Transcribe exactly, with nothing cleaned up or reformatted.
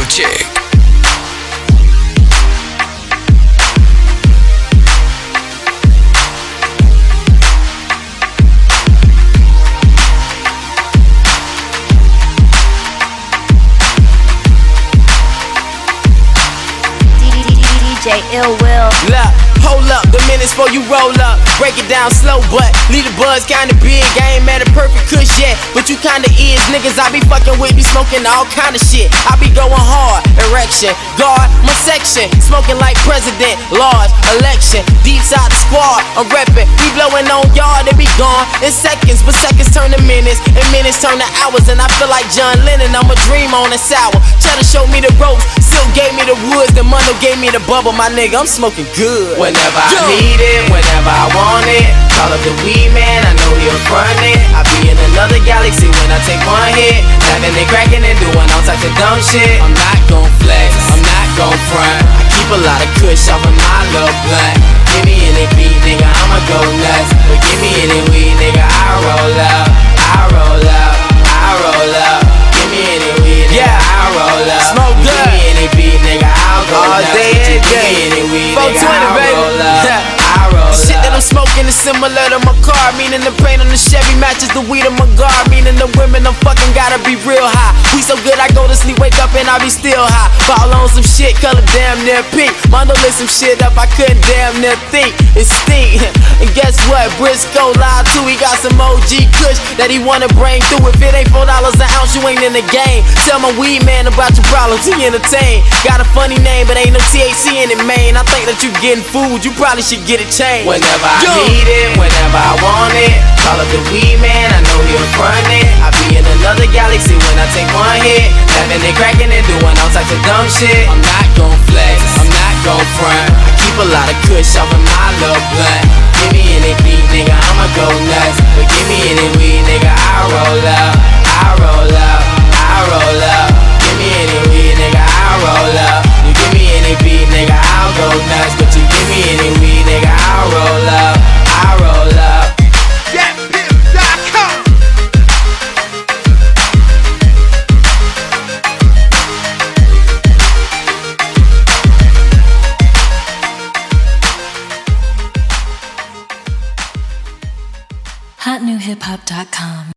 Audio check. D J Ill Will. Look, hold up, the minutes before you roll up. Break it down slow, but leave the buzz kinda big. I ain't met a perfect kush yet, but you kinda is. Niggas I be fucking with be smoking all kind of shit. I be going hard, erection, guard my section. Smoking like president, large election. Deep side the squad, I'm reppin'. We blowing on y'all, they be gone in seconds. But seconds turn to minutes, and minutes turn to hours. And I feel like John Lennon, I'm a dream on a sour. Cheddar showed me the ropes, Silk gave me the woods, the Mundo gave me the bubble. My nigga, I'm smoking good. Whenever I need it, whenever I want it, call up the weed man, I know he'll front it. I be in another galaxy when I take one hit, laughing and cracking and doing all types of dumb shit. I'm not gon' flex, I'm not gon' front. I keep a lot of kush off of my little blunt. Give me any beat, nigga, I'ma go nuts. But give me any weed, nigga, I roll up, I roll up, I roll up. Give me any weed, nigga, yeah, I roll up. Smoke good. Give me any beat, nigga, I'll go all nuts. Day and day. four twenty, baby. I roll shit that I'm smoking is similar to my car, meaning the paint on the Chevy matches the weed on my guard, meaning the women I'm fucking gotta be real high. We so good I go to sleep, wake up and I be still high. Fall on some shit, color damn near pink. Mondo lit some shit up I couldn't damn near think. It stink. And guess what? Briscoe lied too. He got some O G kush that he wanna bring through. If it ain't four dollars an ounce, you ain't in the game. Tell my weed man about your problems, he entertain. Got a funny name, but ain't no T H C in it, man. I think that you getting food, you probably should get it changed. Whenever I Yo. need it, whenever I want it, call up the weed man, I know he'll front it. I be in another galaxy when I take one hit, laughing and cracking and doing all types of dumb shit. I'm not gon' flex, I'm not gon' front. I keep a lot of kush off of my little blunt. Give me any beat, nigga, I'ma go nuts. But give me any weed, nigga, I roll up, I roll up, I roll up. Give me any weed, nigga, I roll up. You give me any beat, nigga, I'll go nuts. But you give me any weed, nigga, I'll roll up, I roll up. that pimp dot com. hot new hip hop dot com